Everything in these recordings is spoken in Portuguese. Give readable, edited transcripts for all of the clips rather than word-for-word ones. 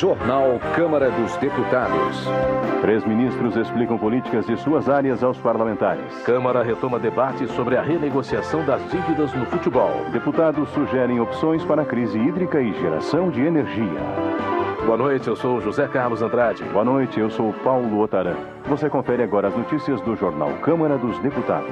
Jornal Câmara dos Deputados. 3 ministros explicam políticas de suas áreas aos parlamentares. Câmara retoma debate sobre a renegociação das dívidas no futebol. Deputados sugerem opções para a crise hídrica e geração de energia. Boa noite, eu sou José Carlos Andrade. Boa noite, eu sou Paulo Otaran. Você confere agora as notícias do Jornal Câmara dos Deputados.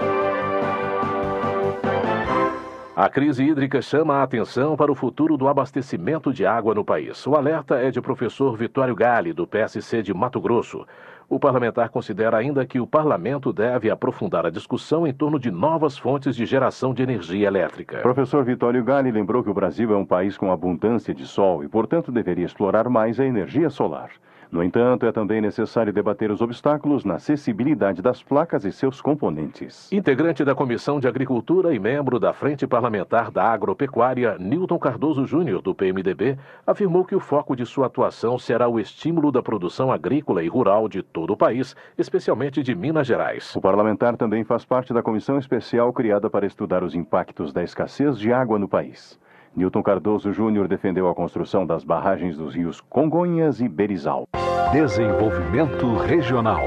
A crise hídrica chama a atenção para o futuro do abastecimento de água no país. O alerta é de professor Vitório Galli, do PSC de Mato Grosso. O parlamentar considera ainda que o parlamento deve aprofundar a discussão em torno de novas fontes de geração de energia elétrica. Professor Vitório Galli lembrou que o Brasil é um país com abundância de sol e, portanto, deveria explorar mais a energia solar. No entanto, é também necessário debater os obstáculos na acessibilidade das placas e seus componentes. Integrante da Comissão de Agricultura e membro da Frente Parlamentar da Agropecuária, Nilton Cardoso Júnior, do PMDB, afirmou que o foco de sua atuação será o estímulo da produção agrícola e rural de todo o país, especialmente de Minas Gerais. O parlamentar também faz parte da comissão especial criada para estudar os impactos da escassez de água no país. Nilton Cardoso Júnior defendeu a construção das barragens dos rios Congonhas e Berizal. Desenvolvimento regional.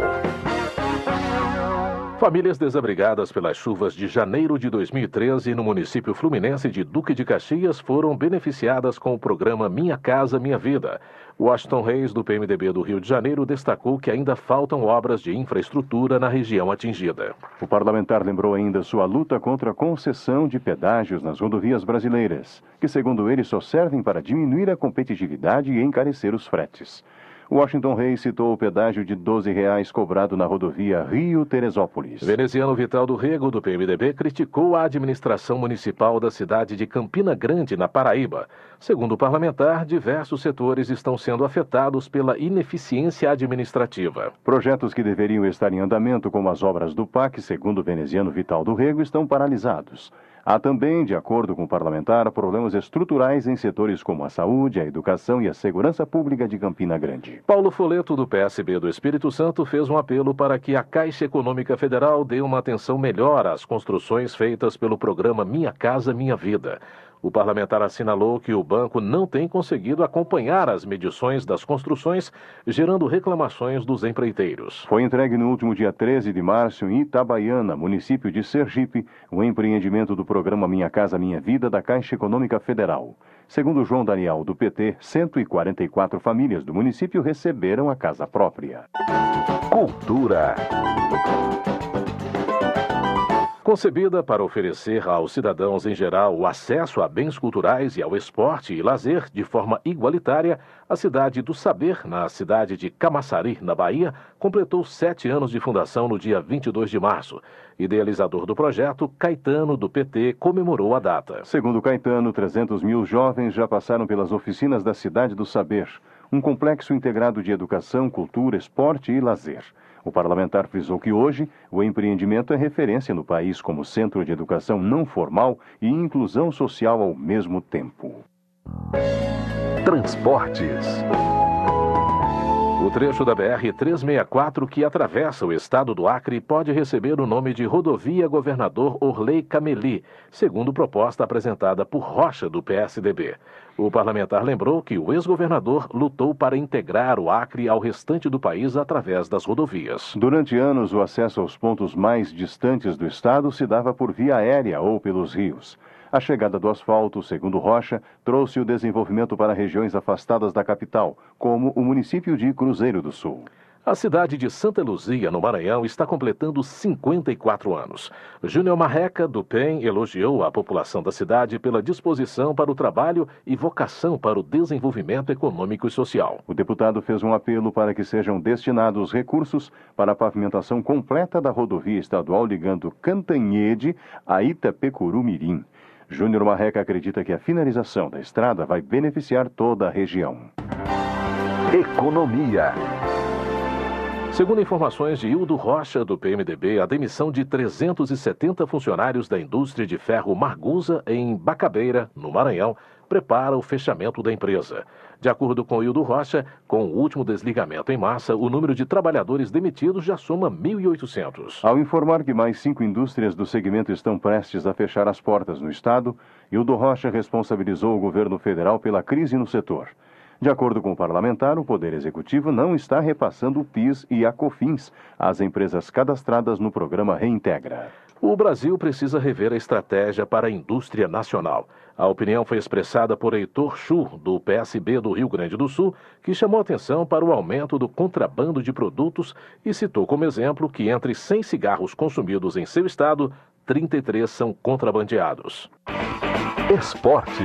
Famílias desabrigadas pelas chuvas de janeiro de 2013 no município fluminense de Duque de Caxias foram beneficiadas com o programa Minha Casa Minha Vida. Washington Reis, do PMDB do Rio de Janeiro, destacou que ainda faltam obras de infraestrutura na região atingida. O parlamentar lembrou ainda sua luta contra a concessão de pedágios nas rodovias brasileiras, que, segundo ele, só servem para diminuir a competitividade e encarecer os fretes. Washington Reis citou o pedágio de R$ 12 cobrado na rodovia Rio-Teresópolis. Veneziano Vital do Rego, do PMDB, criticou a administração municipal da cidade de Campina Grande, na Paraíba. Segundo o parlamentar, diversos setores estão sendo afetados pela ineficiência administrativa. Projetos que deveriam estar em andamento, como as obras do PAC, segundo Veneziano Vital do Rego, estão paralisados. Há também, de acordo com o parlamentar, problemas estruturais em setores como a saúde, a educação e a segurança pública de Campina Grande. Paulo Foleto, do PSB do Espírito Santo, fez um apelo para que a Caixa Econômica Federal dê uma atenção melhor às construções feitas pelo programa Minha Casa Minha Vida. O parlamentar assinalou que o banco não tem conseguido acompanhar as medições das construções, gerando reclamações dos empreiteiros. Foi entregue no último dia 13 de março em Itabaiana, município de Sergipe, o empreendimento do programa Minha Casa Minha Vida da Caixa Econômica Federal. Segundo João Daniel, do PT, 144 famílias do município receberam a casa própria. Cultura. Concebida para oferecer aos cidadãos em geral o acesso a bens culturais e ao esporte e lazer de forma igualitária, a Cidade do Saber, na cidade de Camaçari, na Bahia, completou 7 anos de fundação no dia 22 de março. Idealizador do projeto, Caetano, do PT, comemorou a data. Segundo Caetano, 300 mil jovens já passaram pelas oficinas da Cidade do Saber, um complexo integrado de educação, cultura, esporte e lazer. O parlamentar frisou que hoje o empreendimento é referência no país como centro de educação não formal e inclusão social ao mesmo tempo. Transportes. O trecho da BR-364 que atravessa o estado do Acre pode receber o nome de Rodovia Governador Orley Cameli, segundo proposta apresentada por Rocha, do PSDB. O parlamentar lembrou que o ex-governador lutou para integrar o Acre ao restante do país através das rodovias. Durante anos, o acesso aos pontos mais distantes do estado se dava por via aérea ou pelos rios. A chegada do asfalto, segundo Rocha, trouxe o desenvolvimento para regiões afastadas da capital, como o município de Cruzeiro do Sul. A cidade de Santa Luzia, no Maranhão, está completando 54 anos. Júnior Marreca, do PEN, elogiou a população da cidade pela disposição para o trabalho e vocação para o desenvolvimento econômico e social. O deputado fez um apelo para que sejam destinados recursos para a pavimentação completa da rodovia estadual ligando Cantanhede a Itapecuru-Mirim. Júnior Marreca acredita que a finalização da estrada vai beneficiar toda a região. Economia. Segundo informações de Hildo Rocha, do PMDB, a demissão de 370 funcionários da indústria de ferro Margusa, em Bacabeira, no Maranhão, prepara o fechamento da empresa. De acordo com Hildo Rocha, com o último desligamento em massa, o número de trabalhadores demitidos já soma 1.800. Ao informar que mais 5 indústrias do segmento estão prestes a fechar as portas no estado, Hildo Rocha responsabilizou o governo federal pela crise no setor. De acordo com o parlamentar, o Poder Executivo não está repassando o PIS e a COFINS às empresas cadastradas no programa Reintegra. O Brasil precisa rever a estratégia para a indústria nacional. A opinião foi expressada por Heitor Chu, do PSB do Rio Grande do Sul, que chamou atenção para o aumento do contrabando de produtos e citou como exemplo que entre 100 cigarros consumidos em seu estado, 33 são contrabandeados. Esporte.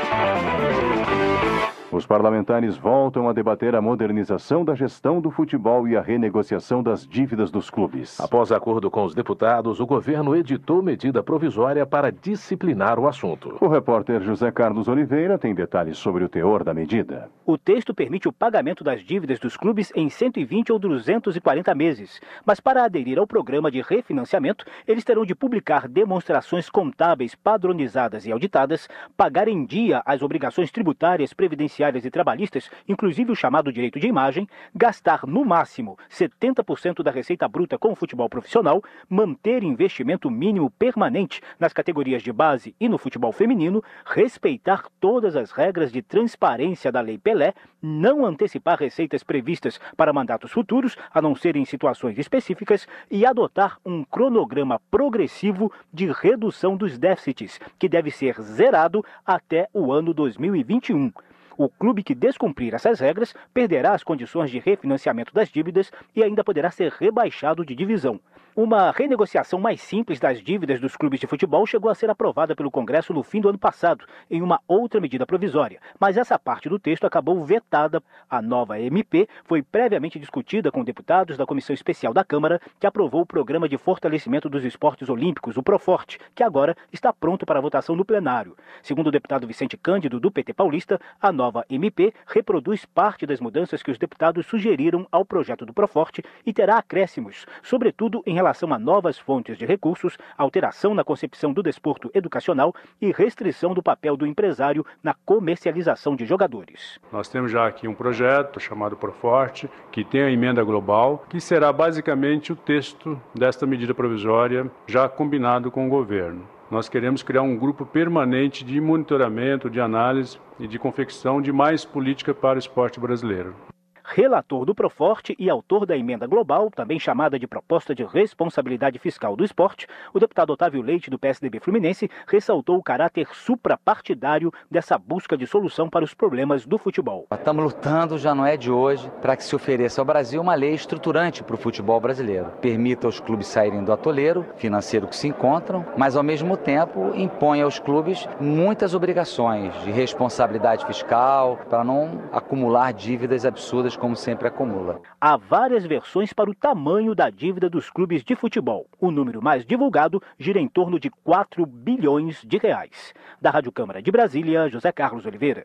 Os parlamentares voltam a debater a modernização da gestão do futebol e a renegociação das dívidas dos clubes. Após acordo com os deputados, o governo editou medida provisória para disciplinar o assunto. O repórter José Carlos Oliveira tem detalhes sobre o teor da medida. O texto permite o pagamento das dívidas dos clubes em 120 ou 240 meses. Mas para aderir ao programa de refinanciamento, eles terão de publicar demonstrações contábeis padronizadas e auditadas, pagar em dia as obrigações tributárias, previdenciárias e trabalhistas, inclusive o chamado direito de imagem, gastar no máximo 70% da receita bruta com o futebol profissional, manter investimento mínimo permanente nas categorias de base e no futebol feminino, respeitar todas as regras de transparência da Lei Pelé, não antecipar receitas previstas para mandatos futuros, a não ser em situações específicas, e adotar um cronograma progressivo de redução dos déficits, que deve ser zerado até o ano 2021. O clube que descumprir essas regras perderá as condições de refinanciamento das dívidas e ainda poderá ser rebaixado de divisão. Uma renegociação mais simples das dívidas dos clubes de futebol chegou a ser aprovada pelo Congresso no fim do ano passado, em uma outra medida provisória, mas essa parte do texto acabou vetada. A nova MP foi previamente discutida com deputados da Comissão Especial da Câmara, que aprovou o Programa de Fortalecimento dos Esportes Olímpicos, o PROFORTE, que agora está pronto para votação no plenário. Segundo o deputado Vicente Cândido, do PT paulista, a nova MP reproduz parte das mudanças que os deputados sugeriram ao projeto do PROFORTE e terá acréscimos, sobretudo em relação a novas fontes de recursos, alteração na concepção do desporto educacional e restrição do papel do empresário na comercialização de jogadores. Nós temos já aqui um projeto chamado PROFORTE, que tem a emenda global, que será basicamente o texto desta medida provisória já combinado com o governo. Nós queremos criar um grupo permanente de monitoramento, de análise e de confecção de mais política para o esporte brasileiro. Relator do PROFORTE e autor da emenda global, também chamada de Proposta de Responsabilidade Fiscal do Esporte, o deputado Otávio Leite, do PSDB Fluminense, ressaltou o caráter suprapartidário dessa busca de solução para os problemas do futebol. Estamos lutando, já não é de hoje, para que se ofereça ao Brasil uma lei estruturante para o futebol brasileiro. Permita aos clubes saírem do atoleiro financeiro que se encontram, mas ao mesmo tempo impõe aos clubes muitas obrigações de responsabilidade fiscal para não acumular dívidas absurdas como sempre acumula. Há várias versões para o tamanho da dívida dos clubes de futebol. O número mais divulgado gira em torno de 4 bilhões de reais. Da Rádio Câmara de Brasília, José Carlos Oliveira.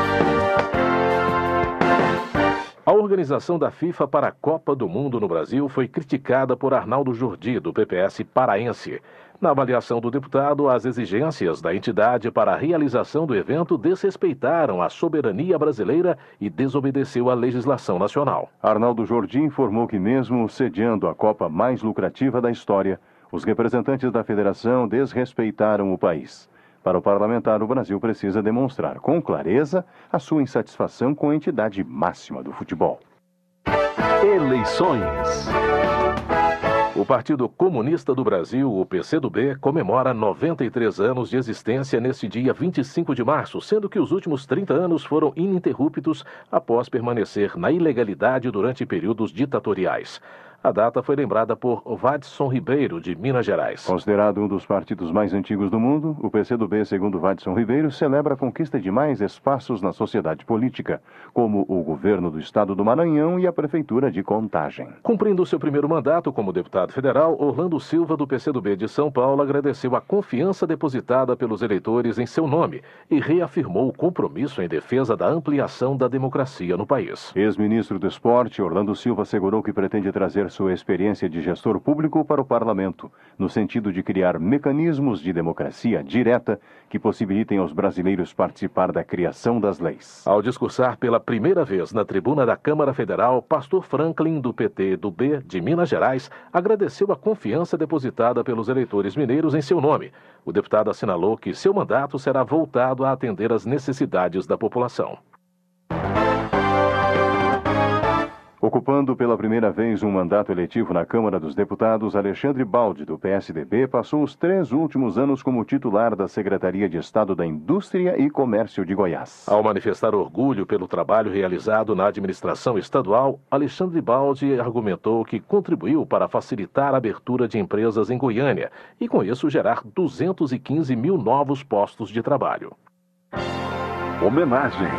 A organização da FIFA para a Copa do Mundo no Brasil foi criticada por Arnaldo Jordi, do PPS paraense. Na avaliação do deputado, as exigências da entidade para a realização do evento desrespeitaram a soberania brasileira e desobedeceu à legislação nacional. Arnaldo Jordi informou que mesmo sediando a Copa mais lucrativa da história, os representantes da federação desrespeitaram o país. Para o parlamentar, o Brasil precisa demonstrar com clareza a sua insatisfação com a entidade máxima do futebol. Eleições. O Partido Comunista do Brasil, o PCdoB, comemora 93 anos de existência neste dia 25 de março, sendo que os últimos 30 anos foram ininterruptos após permanecer na ilegalidade durante períodos ditatoriais. A data foi lembrada por Vadson Ribeiro, de Minas Gerais. Considerado um dos partidos mais antigos do mundo, o PCdoB, segundo Vadson Ribeiro, celebra a conquista de mais espaços na sociedade política, como o governo do estado do Maranhão e a prefeitura de Contagem. Cumprindo seu primeiro mandato como deputado federal, Orlando Silva, do PCdoB de São Paulo, agradeceu a confiança depositada pelos eleitores em seu nome e reafirmou o compromisso em defesa da ampliação da democracia no país. Ex-ministro do Esporte, Orlando Silva, assegurou que pretende trazer sua experiência de gestor público para o parlamento, no sentido de criar mecanismos de democracia direta que possibilitem aos brasileiros participar da criação das leis. Ao discursar pela primeira vez na tribuna da Câmara Federal, Pastor Franklin, do PT do B de Minas Gerais, agradeceu a confiança depositada pelos eleitores mineiros em seu nome. O deputado assinalou que seu mandato será voltado a atender às necessidades da população. Ocupando pela primeira vez um mandato eletivo na Câmara dos Deputados, Alexandre Baldi, do PSDB, passou os 3 últimos anos como titular da Secretaria de Estado da Indústria e Comércio de Goiás. Ao manifestar orgulho pelo trabalho realizado na administração estadual, Alexandre Baldi argumentou que contribuiu para facilitar a abertura de empresas em Goiânia e, com isso, gerar 215 mil novos postos de trabalho. Homenagem.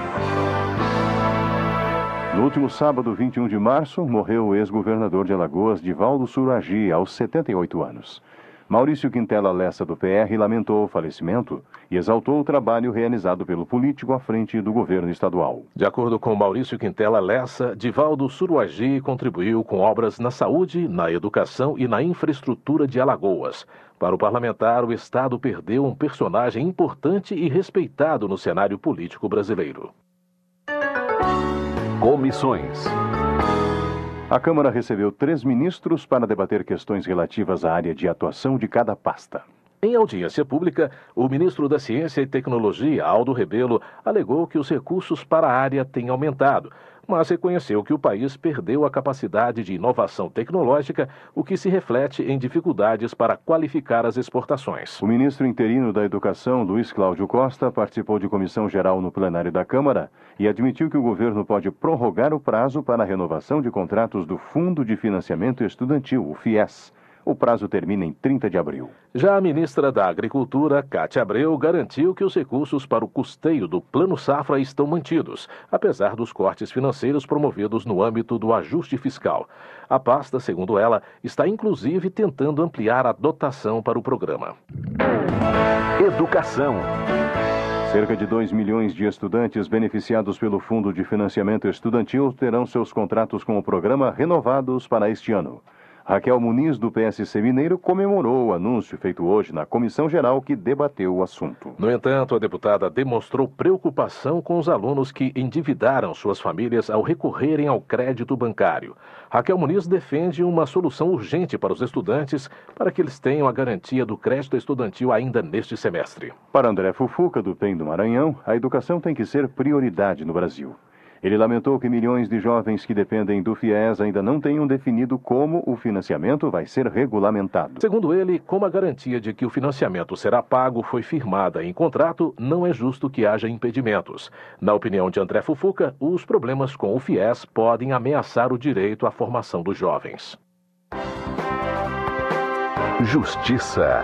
No último sábado, 21 de março, morreu o ex-governador de Alagoas, Divaldo Suragi, aos 78 anos. Maurício Quintela Lessa, do PR, lamentou o falecimento e exaltou o trabalho realizado pelo político à frente do governo estadual. De acordo com Maurício Quintela Lessa, Divaldo Suragi contribuiu com obras na saúde, na educação e na infraestrutura de Alagoas. Para o parlamentar, o Estado perdeu um personagem importante e respeitado no cenário político brasileiro. Comissões. A Câmara recebeu 3 ministros para debater questões relativas à área de atuação de cada pasta. Em audiência pública, o ministro da Ciência e Tecnologia, Aldo Rebelo, alegou que os recursos para a área têm aumentado, mas reconheceu que o país perdeu a capacidade de inovação tecnológica, o que se reflete em dificuldades para qualificar as exportações. O ministro interino da Educação, Luiz Cláudio Costa, participou de comissão geral no plenário da Câmara e admitiu que o governo pode prorrogar o prazo para a renovação de contratos do Fundo de Financiamento Estudantil, o FIES. O prazo termina em 30 de abril. Já a ministra da Agricultura, Cátia Abreu, garantiu que os recursos para o custeio do Plano Safra estão mantidos, apesar dos cortes financeiros promovidos no âmbito do ajuste fiscal. A pasta, segundo ela, está inclusive tentando ampliar a dotação para o programa. Educação. Cerca de 2 milhões de estudantes beneficiados pelo Fundo de Financiamento Estudantil terão seus contratos com o programa renovados para este ano. Raquel Muniz, do PSC Mineiro, comemorou o anúncio feito hoje na Comissão Geral que debateu o assunto. No entanto, a deputada demonstrou preocupação com os alunos que endividaram suas famílias ao recorrerem ao crédito bancário. Raquel Muniz defende uma solução urgente para os estudantes para que eles tenham a garantia do crédito estudantil ainda neste semestre. Para André Fufuca, do PEN do Maranhão, a educação tem que ser prioridade no Brasil. Ele lamentou que milhões de jovens que dependem do FIES ainda não tenham definido como o financiamento vai ser regulamentado. Segundo ele, como a garantia de que o financiamento será pago foi firmada em contrato, não é justo que haja impedimentos. Na opinião de André Fufuca, os problemas com o FIES podem ameaçar o direito à formação dos jovens. Justiça.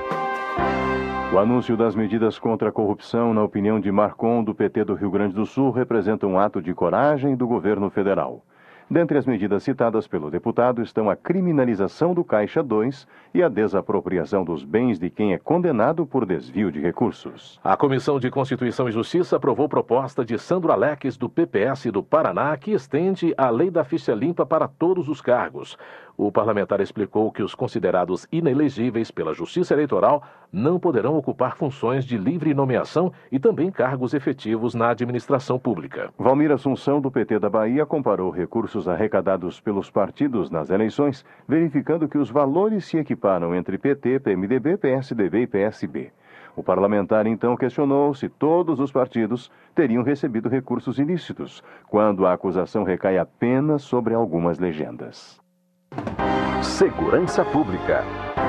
O anúncio das medidas contra a corrupção, na opinião de Marcon, do PT do Rio Grande do Sul, representa um ato de coragem do governo federal. Dentre as medidas citadas pelo deputado estão a criminalização do Caixa 2 e a desapropriação dos bens de quem é condenado por desvio de recursos. A Comissão de Constituição e Justiça aprovou proposta de Sandro Alex, do PPS do Paraná, que estende a lei da ficha limpa para todos os cargos. O parlamentar explicou que os considerados inelegíveis pela Justiça Eleitoral não poderão ocupar funções de livre nomeação e também cargos efetivos na administração pública. Valmir Assunção, do PT da Bahia, comparou recursos arrecadados pelos partidos nas eleições, verificando que os valores se equiparam entre PT, PMDB, PSDB e PSB. O parlamentar então questionou se todos os partidos teriam recebido recursos ilícitos, quando a acusação recai apenas sobre algumas legendas. Segurança Pública.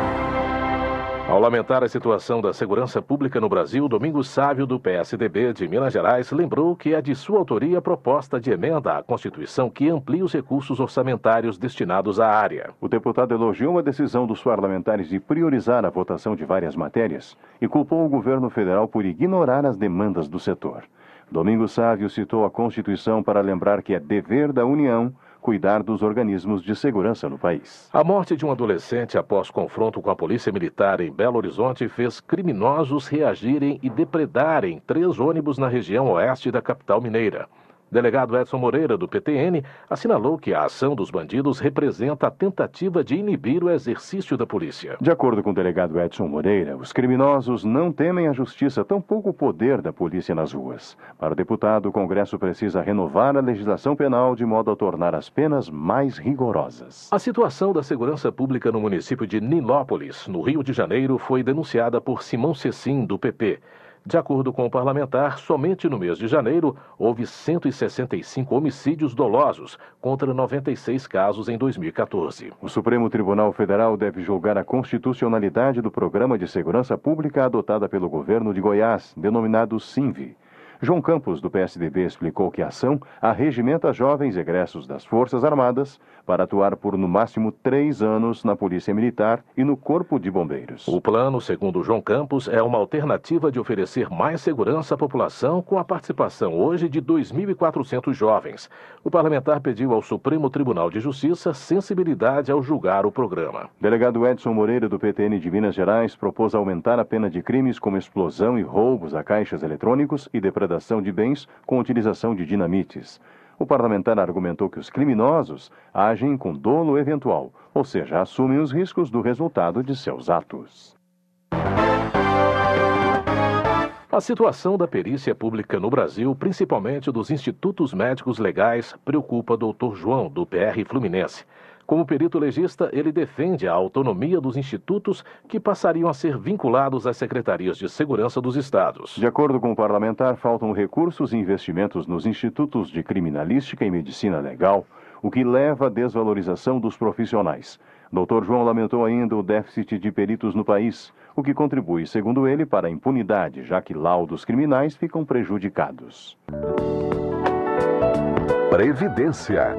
Ao lamentar a situação da segurança pública no Brasil, Domingos Sávio, do PSDB de Minas Gerais, lembrou que é de sua autoria a proposta de emenda à Constituição que amplia os recursos orçamentários destinados à área. O deputado elogiou a decisão dos parlamentares de priorizar a votação de várias matérias e culpou o governo federal por ignorar as demandas do setor. Domingos Sávio citou a Constituição para lembrar que é dever da União cuidar dos organismos de segurança no país. A morte de um adolescente após confronto com a polícia militar em Belo Horizonte fez criminosos reagirem e depredarem 3 ônibus na região oeste da capital mineira. Delegado Edson Moreira, do PTN, assinalou que a ação dos bandidos representa a tentativa de inibir o exercício da polícia. De acordo com o delegado Edson Moreira, os criminosos não temem a justiça, tampouco o poder da polícia nas ruas. Para o deputado, o Congresso precisa renovar a legislação penal de modo a tornar as penas mais rigorosas. A situação da segurança pública no município de Nilópolis, no Rio de Janeiro, foi denunciada por Simão Cecim, do PP. De acordo com o parlamentar, somente no mês de janeiro houve 165 homicídios dolosos, contra 96 casos em 2014. O Supremo Tribunal Federal deve julgar a constitucionalidade do Programa de Segurança Pública adotada pelo governo de Goiás, denominado SINV. João Campos, do PSDB, explicou que a ação arregimenta jovens egressos das Forças Armadas para atuar por no máximo 3 anos na Polícia Militar e no Corpo de Bombeiros. O plano, segundo João Campos, é uma alternativa de oferecer mais segurança à população com a participação hoje de 2.400 jovens. O parlamentar pediu ao Supremo Tribunal de Justiça sensibilidade ao julgar o programa. Delegado Edson Moreira, do PTN de Minas Gerais, propôs aumentar a pena de crimes como explosão e roubos a caixas eletrônicos e depredação de bens com utilização de dinamites. O parlamentar argumentou que os criminosos agem com dolo eventual, ou seja, assumem os riscos do resultado de seus atos. A situação da perícia pública no Brasil, principalmente dos institutos médicos legais, preocupa o Dr. João, do PR Fluminense. Como perito legista, ele defende a autonomia dos institutos que passariam a ser vinculados às secretarias de segurança dos estados. De acordo com o parlamentar, faltam recursos e investimentos nos institutos de criminalística e medicina legal, o que leva à desvalorização dos profissionais. Dr. João lamentou ainda o déficit de peritos no país, o que contribui, segundo ele, para a impunidade, já que laudos criminais ficam prejudicados. Previdência.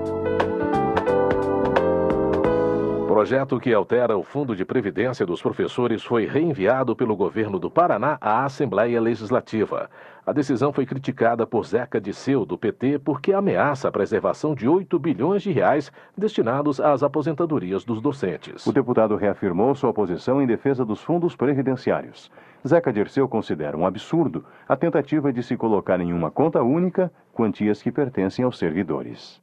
O projeto que altera o Fundo de Previdência dos Professores foi reenviado pelo governo do Paraná à Assembleia Legislativa. A decisão foi criticada por Zeca Disseu, do PT, porque ameaça a preservação de 8 bilhões de reais destinados às aposentadorias dos docentes. O deputado reafirmou sua posição em defesa dos fundos previdenciários. Zeca Dirceu considera um absurdo a tentativa de se colocar em uma conta única quantias que pertencem aos servidores.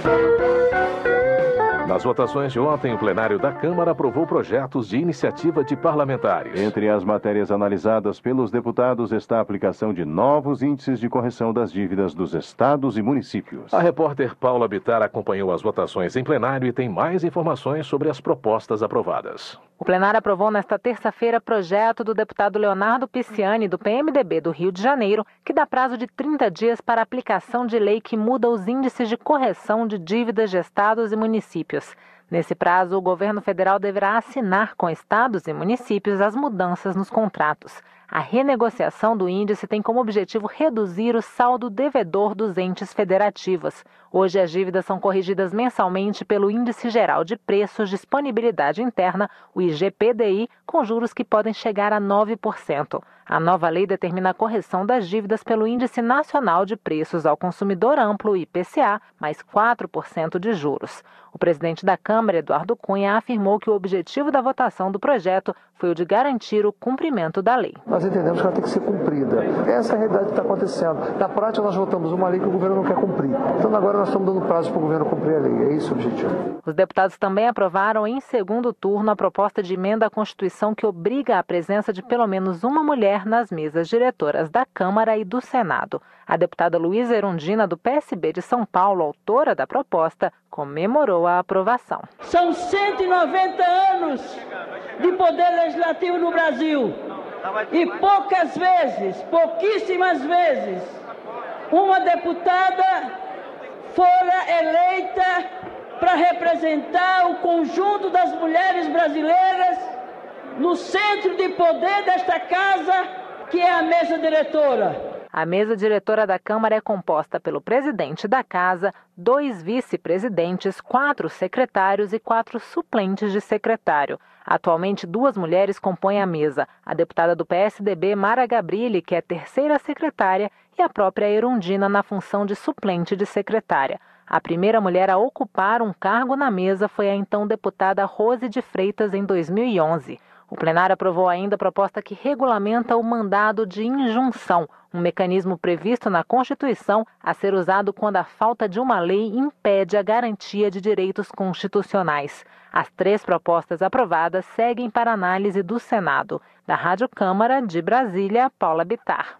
Nas votações de ontem, o plenário da Câmara aprovou projetos de iniciativa de parlamentares. Entre as matérias analisadas pelos deputados está a aplicação de novos índices de correção das dívidas dos estados e municípios. A repórter Paula Bittar acompanhou as votações em plenário e tem mais informações sobre as propostas aprovadas. O plenário aprovou nesta terça-feira projeto do deputado Leonardo Pisciani, do PMDB do Rio de Janeiro, que dá prazo de 30 dias para a aplicação de lei que muda os índices de correção de dívidas de estados e municípios. Nesse prazo, o governo federal deverá assinar com estados e municípios as mudanças nos contratos. A renegociação do índice tem como objetivo reduzir o saldo devedor dos entes federativos. Hoje, as dívidas são corrigidas mensalmente pelo Índice Geral de Preços de Disponibilidade Interna, o IGPDI, com juros que podem chegar a 9%. A nova lei determina a correção das dívidas pelo Índice Nacional de Preços ao Consumidor Amplo, IPCA, mais 4% de juros. O presidente da Câmara, Eduardo Cunha, afirmou que o objetivo da votação do projeto foi o de garantir o cumprimento da lei. Nós entendemos que ela tem que ser cumprida. Essa é a realidade que está acontecendo. Na prática, nós votamos uma lei que o governo não quer cumprir. Então, agora nós estamos dando prazo para o governo cumprir a lei. É esse o objetivo. Os deputados também aprovaram em segundo turno a proposta de emenda à Constituição que obriga a presença de pelo menos uma mulher nas mesas diretoras da Câmara e do Senado. A deputada Luísa Erundina, do PSB de São Paulo, autora da proposta, comemorou a aprovação. São 190 anos de poder legislativo no Brasil e poucas vezes, pouquíssimas vezes, uma deputada fora eleita para representar o conjunto das mulheres brasileiras no centro de poder desta casa, que é a mesa diretora. A mesa diretora da Câmara é composta pelo presidente da Casa, 2 vice-presidentes, 4 secretários e 4 suplentes de secretário. Atualmente, 2 mulheres compõem a mesa, a deputada do PSDB, Mara Gabrilli, que é terceira secretária, e a própria Erundina na função de suplente de secretária. A primeira mulher a ocupar um cargo na mesa foi a então deputada Rose de Freitas em 2011. O plenário aprovou ainda a proposta que regulamenta o mandado de injunção, um mecanismo previsto na Constituição a ser usado quando a falta de uma lei impede a garantia de direitos constitucionais. As 3 propostas aprovadas seguem para análise do Senado. Da Rádio Câmara de Brasília, Paula Bittar.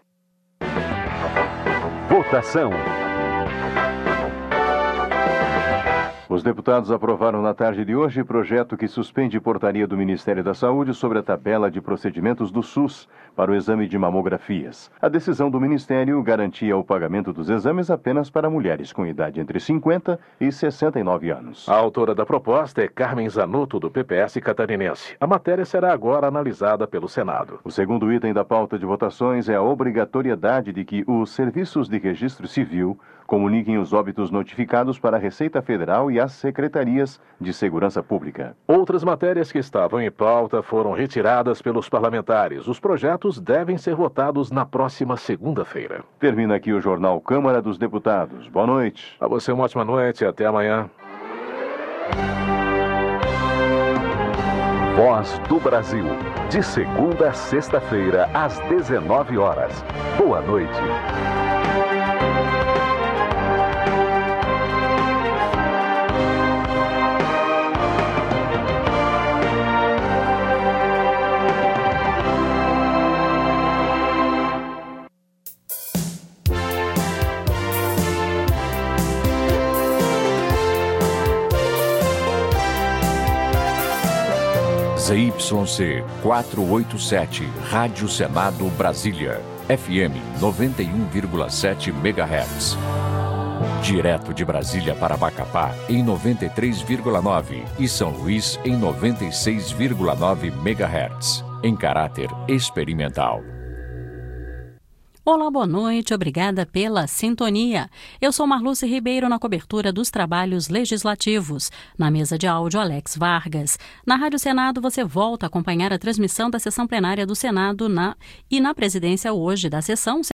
Votação. Os deputados aprovaram na tarde de hoje projeto que suspende portaria do Ministério da Saúde sobre a tabela de procedimentos do SUS para o exame de mamografias. A decisão do Ministério garantia o pagamento dos exames apenas para mulheres com idade entre 50 e 69 anos. A autora da proposta é Carmen Zanotto, do PPS catarinense. A matéria será agora analisada pelo Senado. O segundo item da pauta de votações é a obrigatoriedade de que os serviços de registro civil comuniquem os óbitos notificados para a Receita Federal e as secretarias de Segurança Pública. Outras matérias que estavam em pauta foram retiradas pelos parlamentares. Os projetos devem ser votados na próxima segunda-feira. Termina aqui o Jornal Câmara dos Deputados. Boa noite. A você uma ótima noite e até amanhã. Voz do Brasil. De segunda a sexta-feira, às 19 horas. Boa noite. ZYC 487, Rádio Senado Brasília, FM 91,7 MHz. Direto de Brasília para Macapá em 93,9 e São Luís em 96,9 MHz, em caráter experimental. Olá, boa noite, obrigada pela sintonia. Eu sou Marluce Ribeiro na cobertura dos trabalhos legislativos. Na mesa de áudio, Alex Vargas. Na Rádio Senado, você volta a acompanhar a transmissão da sessão plenária do Senado e na presidência hoje da sessão,